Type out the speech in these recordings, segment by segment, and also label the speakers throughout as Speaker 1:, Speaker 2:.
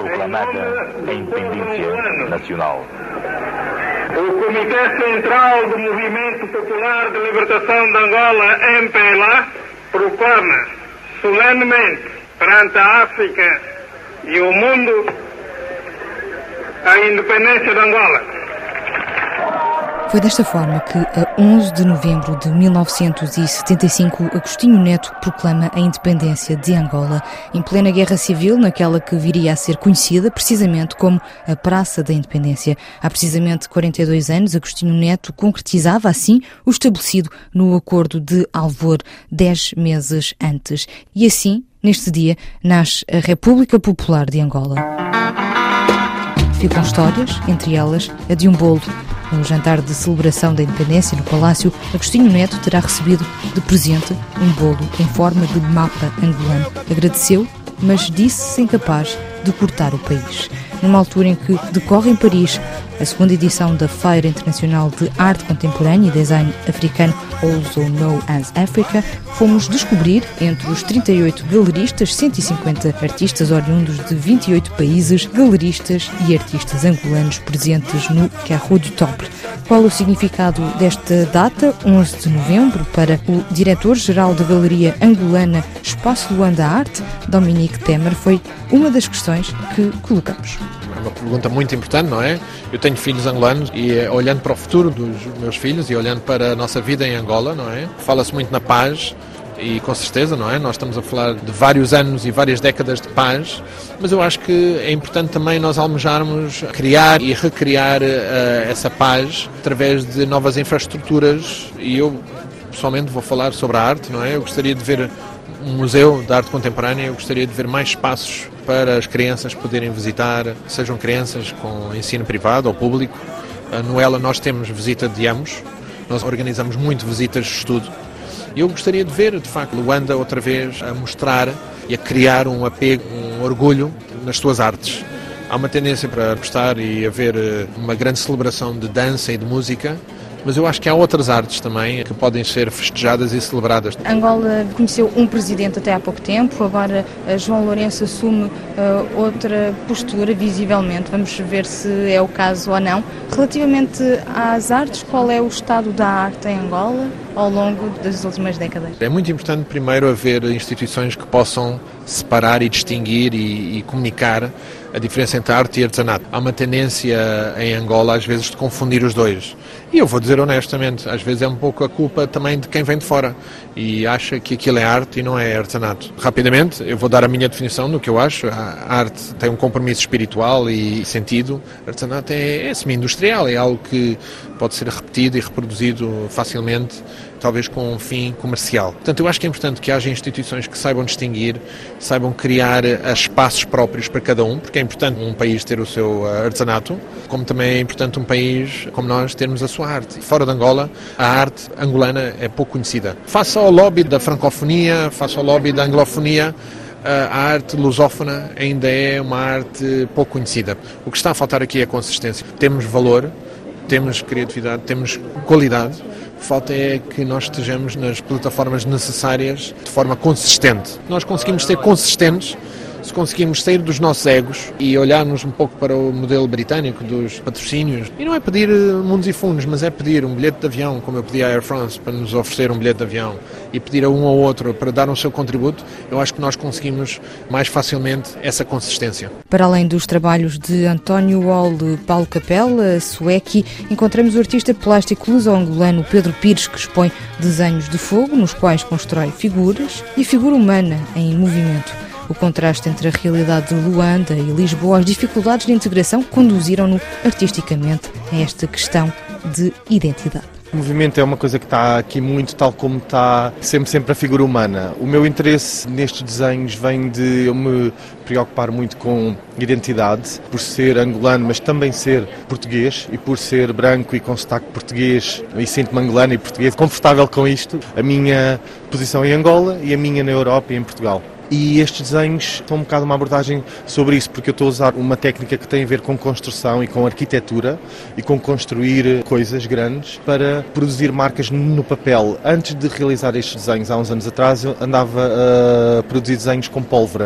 Speaker 1: proclamada a independência nacional.
Speaker 2: O Comitê Central do Movimento Popular de Libertação de Angola, MPLA, proclama solenemente perante a África e o mundo a independência de Angola.
Speaker 3: Foi desta forma que, a 11 de novembro de 1975, Agostinho Neto proclama a independência de Angola, em plena guerra civil, naquela que viria a ser conhecida precisamente como a Praça da Independência. Há precisamente 42 anos, Agostinho Neto concretizava assim o estabelecido no Acordo de Alvor, 10 meses antes. E assim, neste dia, nasce a República Popular de Angola. Ficam histórias, entre elas a de um bolo. No jantar de celebração da independência no Palácio, Agostinho Neto terá recebido de presente um bolo em forma de mapa angolano. Agradeceu, mas disse-se incapaz de cortar o país. Numa altura em que decorre em Paris a segunda edição da Feira Internacional de Arte Contemporânea e Design Africano, also known as Africa, fomos descobrir, entre os 38 galeristas, 150 artistas oriundos de 28 países, galeristas e artistas angolanos presentes no Carreau du Temple. Qual o significado desta data, 11 de novembro, para o diretor-geral da Galeria Angolana Espaço Luanda Arte, Dominique Temer, foi uma das questões que colocamos.
Speaker 4: É uma pergunta muito importante, não é? Eu tenho filhos angolanos e olhando para o futuro dos meus filhos e olhando para a nossa vida em Angola, não é? Fala-se muito na paz e com certeza, não é? Nós estamos a falar de vários anos e várias décadas de paz, mas eu acho que é importante também nós almejarmos criar e recriar essa paz através de novas infraestruturas e eu pessoalmente vou falar sobre a arte, não é? Eu gostaria de ver um museu de arte contemporânea, eu gostaria de ver mais espaços para as crianças poderem visitar, sejam crianças com ensino privado ou público. No ELA nós temos visita de ambos, nós organizamos muito visitas de estudo. E eu gostaria de ver, de facto, Luanda outra vez a mostrar e a criar um apego, um orgulho nas suas artes. Há uma tendência para apostar e haver uma grande celebração de dança e de música, mas eu acho que há outras artes também que podem ser festejadas e celebradas.
Speaker 3: Angola conheceu um presidente até há pouco tempo, agora João Lourenço assume outra postura, visivelmente. Vamos ver se é o caso ou não. Relativamente às artes, qual é o estado da arte em Angola ao longo das últimas décadas?
Speaker 4: É muito importante primeiro haver instituições que possam separar e distinguir e comunicar a diferença entre arte e artesanato. Há uma tendência em Angola às vezes de confundir os dois. E eu vou dizer honestamente, às vezes é um pouco a culpa também de quem vem de fora e acha que aquilo é arte e não é artesanato. Rapidamente, eu vou dar a minha definição do que eu acho. A arte tem um compromisso espiritual e sentido. Artesanato é semi-industrial, é algo que pode ser repetido e reproduzido facilmente, talvez com um fim comercial. Portanto, eu acho que é importante que haja instituições que saibam distinguir, saibam criar espaços próprios para cada um, porque é importante um país ter o seu artesanato, como também é importante um país como nós termos a sua arte. Fora de Angola, a arte angolana é pouco conhecida. Face ao lobby da francofonia, face ao lobby da anglofonia, a arte lusófona ainda é uma arte pouco conhecida. O que está a faltar aqui é consistência. Temos valor, temos criatividade, temos qualidade. Falta é que nós estejamos nas plataformas necessárias de forma consistente. Nós conseguimos ser consistentes se conseguimos sair dos nossos egos e olharmos um pouco para o modelo britânico dos patrocínios. E não é pedir mundos e fundos, mas é pedir um bilhete de avião, como eu pedi à Air France para nos oferecer um bilhete de avião, e pedir a um ou outro para dar o seu contributo. Eu acho que nós conseguimos mais facilmente essa consistência.
Speaker 3: Para além dos trabalhos de António Wall, Paulo Capella, Sueki, encontramos o artista plástico luso-angolano Pedro Pires, que expõe desenhos de fogo nos quais constrói figuras e figura humana em movimento. O contraste entre a realidade de Luanda e Lisboa, as dificuldades de integração conduziram-no artisticamente a esta questão de identidade.
Speaker 5: O movimento é uma coisa que está aqui muito, tal como está sempre a figura humana. O meu interesse nestes desenhos vem de eu me preocupar muito com identidade, por ser angolano, mas também ser português, e por ser branco e com sotaque português, e sinto-me angolano e português, confortável com isto, a minha posição em Angola e a minha na Europa e em Portugal. E estes desenhos são um bocado uma abordagem sobre isso, porque eu estou a usar uma técnica que tem a ver com construção e com arquitetura e com construir coisas grandes para produzir marcas no papel. Antes de realizar estes desenhos, há uns anos atrás, eu andava a produzir desenhos com pólvora,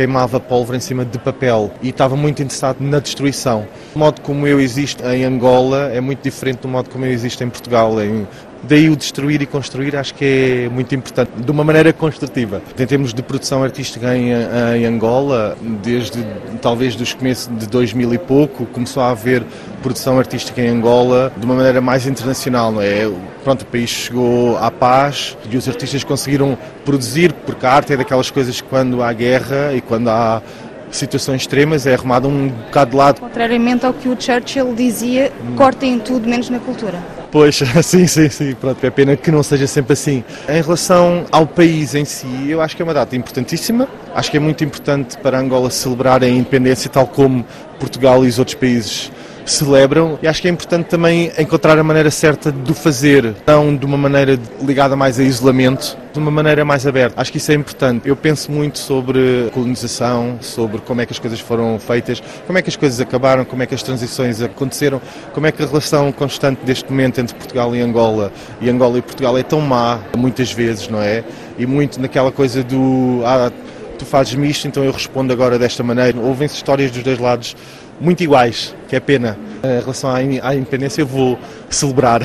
Speaker 5: queimava pólvora em cima de papel e estava muito interessado na destruição. O modo como eu existo em Angola é muito diferente do modo como eu existo em Portugal. Daí o destruir e construir acho que é muito importante, de uma maneira construtiva. Em termos de produção artística em Angola, desde talvez dos começos de 2000 e pouco, começou a haver produção artística em Angola de uma maneira mais internacional, não é? Pronto, o país chegou à paz e os artistas conseguiram produzir, porque a arte é daquelas coisas que quando há guerra e quando há situações extremas é arrumada um bocado de lado.
Speaker 3: Contrariamente ao que o Churchill dizia, cortem tudo menos na cultura.
Speaker 5: Pois, sim, pronto, é pena que não seja sempre assim. Em relação ao país em si, eu acho que é uma data importantíssima. Acho que é muito importante para Angola celebrar a independência, tal como Portugal e os outros países celebram, e acho que é importante também encontrar a maneira certa de o fazer, não de uma maneira ligada mais a isolamento, de uma maneira mais aberta. Acho que isso é importante. Eu penso muito sobre colonização, sobre como é que as coisas foram feitas, como é que as coisas acabaram, como é que as transições aconteceram, como é que a relação constante deste momento entre Portugal e Angola e Portugal é tão má, muitas vezes, não é? E muito naquela coisa do tu fazes-me isto, então eu respondo agora desta maneira. Ouvem-se histórias dos dois lados muito iguais, que é pena. Em relação à independência eu vou celebrar.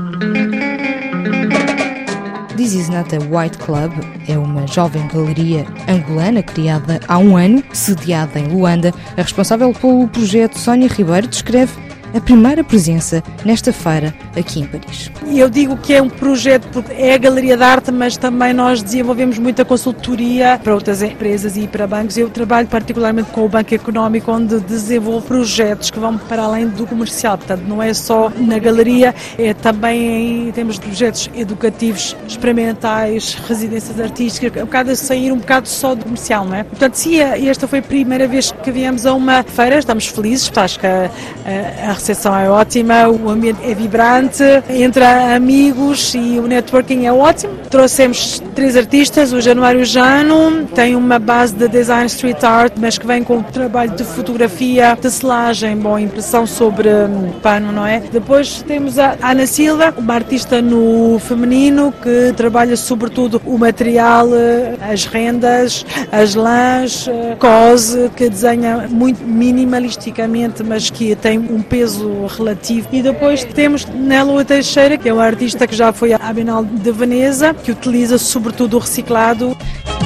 Speaker 3: This Is Not a White Club é uma jovem galeria angolana criada há um ano, sediada em Luanda. A responsável pelo projeto, Sónia Ribeiro, descreve a primeira presença nesta feira aqui em Paris.
Speaker 6: Eu digo que é um projeto porque é a galeria de arte, mas também nós desenvolvemos muita consultoria para outras empresas e para bancos. Eu trabalho particularmente com o Banco Económico, onde desenvolvo projetos que vão para além do comercial. Portanto, não é só na galeria, é também em termos de projetos educativos, experimentais, residências artísticas, um bocado a sair um bocado só do comercial, não é? Portanto, sim, esta foi a primeira vez que viemos a uma feira, estamos felizes, acho que a recepção é ótima, o ambiente é vibrante, entre amigos e o networking é ótimo. Trouxemos 3 artistas, o Januário Jano, tem uma base de design street art, mas que vem com trabalho de fotografia, tecelagem, impressão sobre pano, não é? Depois temos a Ana Silva, uma artista no feminino, que trabalha sobretudo o material, as rendas, as lãs, cose, que desenha muito minimalisticamente, mas que tem um peso relativo. E depois temos Nelo Teixeira, que é um artista que já foi à Bienal de Veneza, que utiliza sobretudo o reciclado.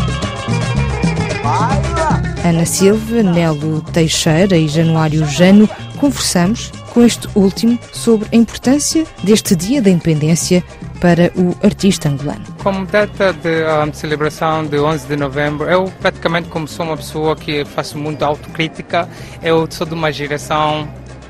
Speaker 3: Ana Silva, Nelo Teixeira e Januário Jano, conversamos com este último sobre a importância deste Dia da Independência para o artista angolano.
Speaker 7: Como data de celebração de 11 de novembro, eu praticamente, como sou uma pessoa que faço muito autocrítica, eu sou de uma geração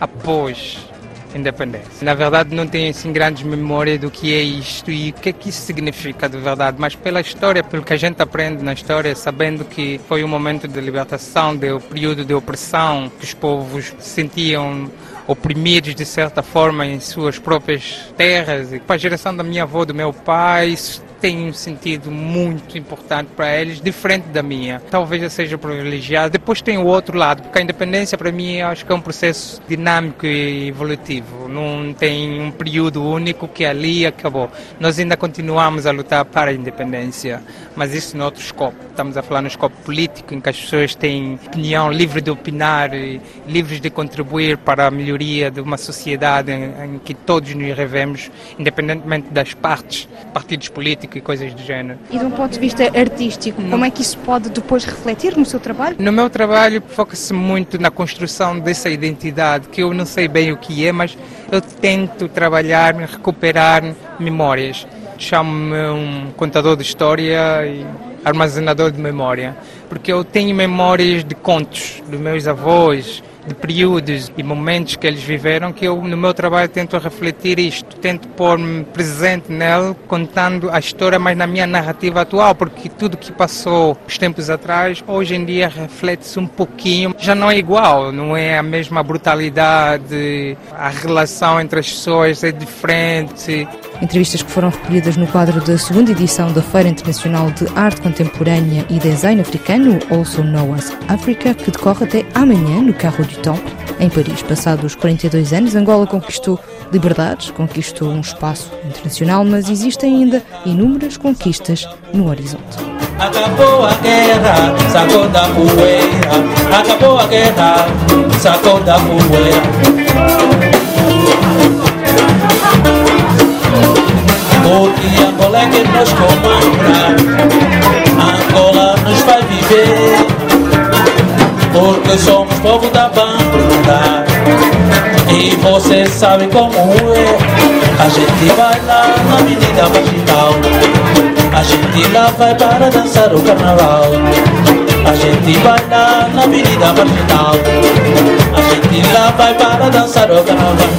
Speaker 7: após a independência. Na verdade, não tenho assim grandes memórias do que é isto e o que é que isso significa de verdade, mas pela história, pelo que a gente aprende na história, sabendo que foi um momento de libertação, do período de opressão, que os povos se sentiam oprimidos de certa forma em suas próprias terras. E para a geração da minha avó, do meu pai, isso tem um sentido muito importante para eles, diferente da minha. Talvez eu seja privilegiado. Depois tem o outro lado, porque a independência para mim acho que é um processo dinâmico e evolutivo. Não tem um período único que ali acabou. Nós ainda continuamos a lutar para a independência, mas isso no outro escopo. Estamos a falar no escopo político, em que as pessoas têm opinião livre de opinar, e livres de contribuir para a melhoria de uma sociedade em que todos nos revemos, independentemente das partes, partidos políticos e coisas do género.
Speaker 3: E de um ponto de vista artístico, como é que isso pode depois refletir no seu trabalho?
Speaker 7: No meu trabalho foca-se muito na construção dessa identidade, que eu não sei bem o que é, mas eu tento trabalhar, recuperar memórias. Chamo-me um contador de história e armazenador de memória, porque eu tenho memórias de contos dos meus avós, de períodos e momentos que eles viveram, que eu no meu trabalho tento refletir isto, tento pôr-me presente nele, contando a história, mas na minha narrativa atual, porque tudo que passou uns tempos atrás, hoje em dia reflete-se um pouquinho, já não é igual, não é a mesma brutalidade, a relação entre as pessoas é diferente.
Speaker 3: Entrevistas que foram recolhidas no quadro da segunda edição da Feira Internacional de Arte Contemporânea e Design Africano, Also Known as Africa, que decorre até amanhã no Carro du Temps, em Paris. Passados 42 anos, Angola conquistou liberdades, conquistou um espaço internacional, mas existem ainda inúmeras conquistas no horizonte.
Speaker 8: Acabou a guerra, sacou da poeira. Acabou a guerra, sacou da poeira. Porque Angola é que nos comanda, Angola nos vai viver. Porque somos povo da banda e você sabe como é. A gente vai lá na Avenida Marginal, a gente lá vai para dançar o carnaval. A gente vai lá na Avenida Marginal, a gente lá vai para dançar o carnaval.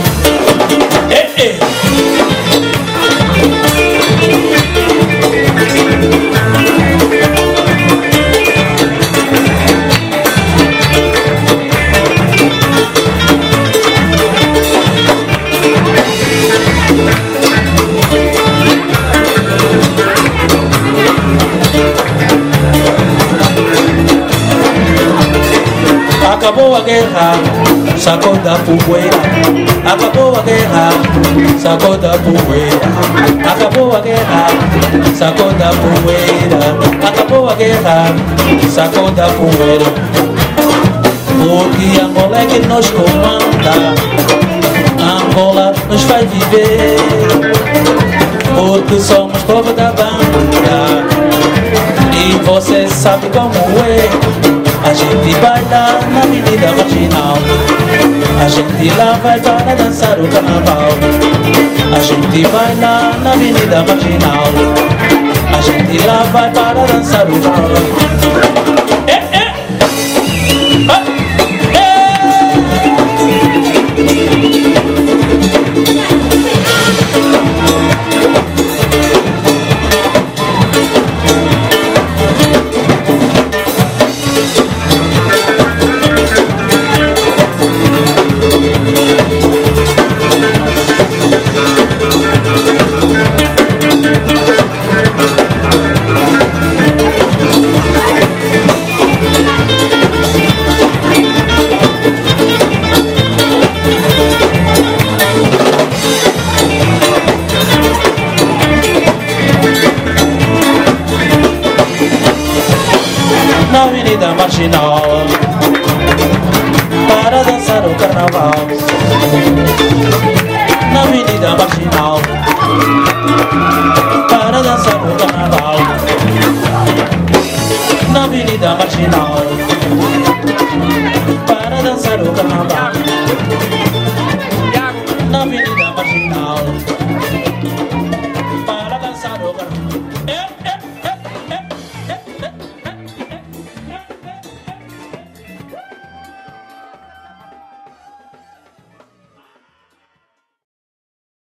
Speaker 8: Acabou a guerra, sacou da poeira. Acabou a guerra, sacou da poeira. Acabou a guerra, sacou da poeira. Acabou a guerra, sacou da poeira. Porque Angola é que nos comanda, Angola nos faz viver. Porque somos povo da banda e você sabe como é. A gente vai lá na Avenida Marginal, a gente lá vai para dançar o carnaval. A gente vai lá na Avenida Marginal, a gente lá vai para dançar o carnaval. Na Avenida Marginal, para dançar o carnaval. Na Avenida Marginal, para dançar o carnaval. Na Avenida Marginal, para dançar o carnaval.